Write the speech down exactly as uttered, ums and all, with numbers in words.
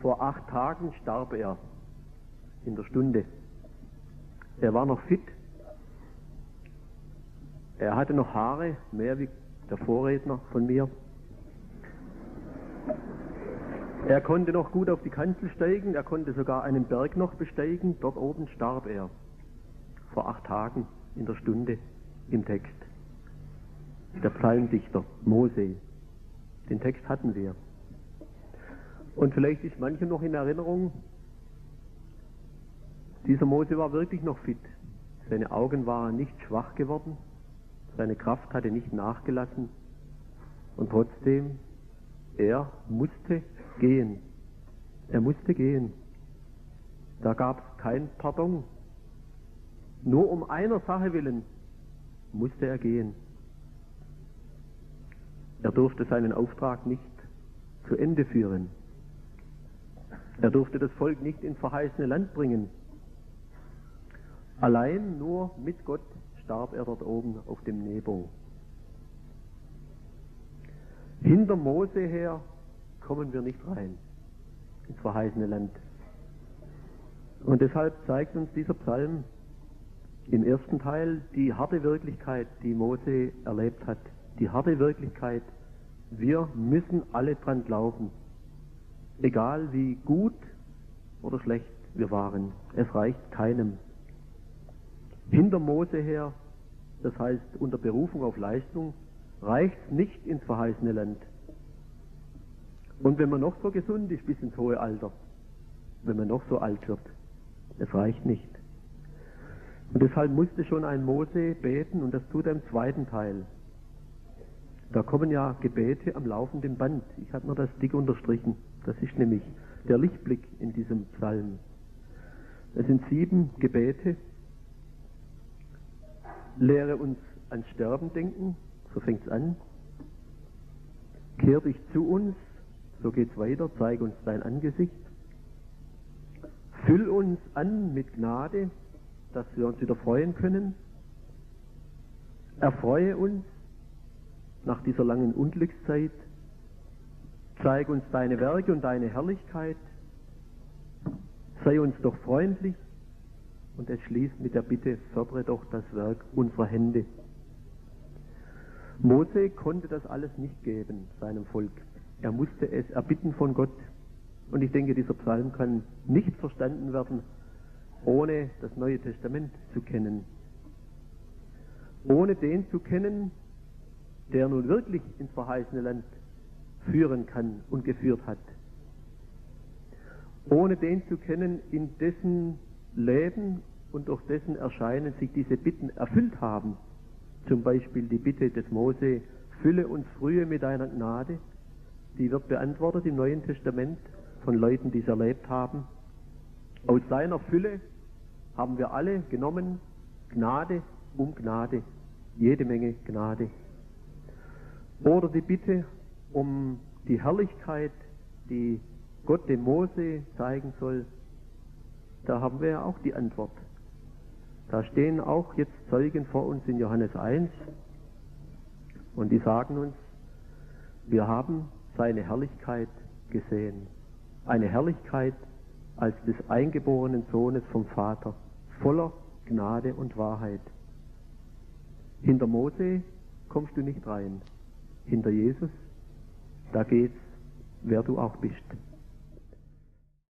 Vor acht Tagen starb er in der Stunde. Er war noch fit. Er hatte noch Haare, mehr wie der Vorredner von mir. Er konnte noch gut auf die Kanzel steigen, er konnte sogar einen Berg noch besteigen. Dort oben starb er. Vor acht Tagen in der Stunde im Text. Der Psalmdichter Mose. Den Text hatten wir. Und vielleicht ist manchem noch in Erinnerung, dieser Mose war wirklich noch fit. Seine Augen waren nicht schwach geworden, seine Kraft hatte nicht nachgelassen und trotzdem, er musste gehen. Er musste gehen. Da gab es kein Pardon. Nur um einer Sache willen musste er gehen. Er durfte seinen Auftrag nicht zu Ende führen. Er durfte das Volk nicht ins verheißene Land bringen. Allein nur mit Gott starb er dort oben auf dem Nebo. Hinter Mose her kommen wir nicht rein ins verheißene Land. Und deshalb zeigt uns dieser Psalm im ersten Teil die harte Wirklichkeit, die Mose erlebt hat. Die harte Wirklichkeit, wir müssen alle dran glauben. Egal wie gut oder schlecht wir waren, es reicht keinem. Hinter Mose her, das heißt unter Berufung auf Leistung, reicht es nicht ins verheißene Land. Und wenn man noch so gesund ist bis ins hohe Alter, wenn man noch so alt wird, es reicht nicht. Und deshalb musste schon ein Mose beten, und das tut er im zweiten Teil. Da kommen ja Gebete am laufenden Band. Ich habe mir das dick unterstrichen. Das ist nämlich der Lichtblick in diesem Psalm. Es sind sieben Gebete. Lehre uns ans Sterben denken, so fängt es an. Kehr dich zu uns, so geht's weiter, zeig uns dein Angesicht. Füll uns an mit Gnade, dass wir uns wieder freuen können. Erfreue uns nach dieser langen Unglückszeit. Zeig uns deine Werke und deine Herrlichkeit. Sei uns doch freundlich. Und es schließt mit der Bitte, fördere doch das Werk unserer Hände. Mose konnte das alles nicht geben, seinem Volk. Er musste es erbitten von Gott. Und ich denke, dieser Psalm kann nicht verstanden werden, ohne das Neue Testament zu kennen. Ohne den zu kennen, der nun wirklich ins verheißene Land führen kann und geführt hat. Ohne den zu kennen, in dessen Leben und durch dessen Erscheinen sich diese Bitten erfüllt haben. Zum Beispiel die Bitte des Mose, fülle uns frühe mit deiner Gnade. Die wird beantwortet im Neuen Testament von Leuten, die es erlebt haben. Aus seiner Fülle haben wir alle genommen, Gnade um Gnade, jede Menge Gnade. Oder die Bitte um die Herrlichkeit, die Gott dem Mose zeigen soll. Da haben wir ja auch die Antwort. Da stehen auch jetzt Zeugen vor uns in Johannes eins und die sagen uns, wir haben seine Herrlichkeit gesehen. Eine Herrlichkeit als des eingeborenen Sohnes vom Vater, voller Gnade und Wahrheit. Hinter Mose kommst du nicht rein. Hinter Jesus, da geht's, wer du auch bist.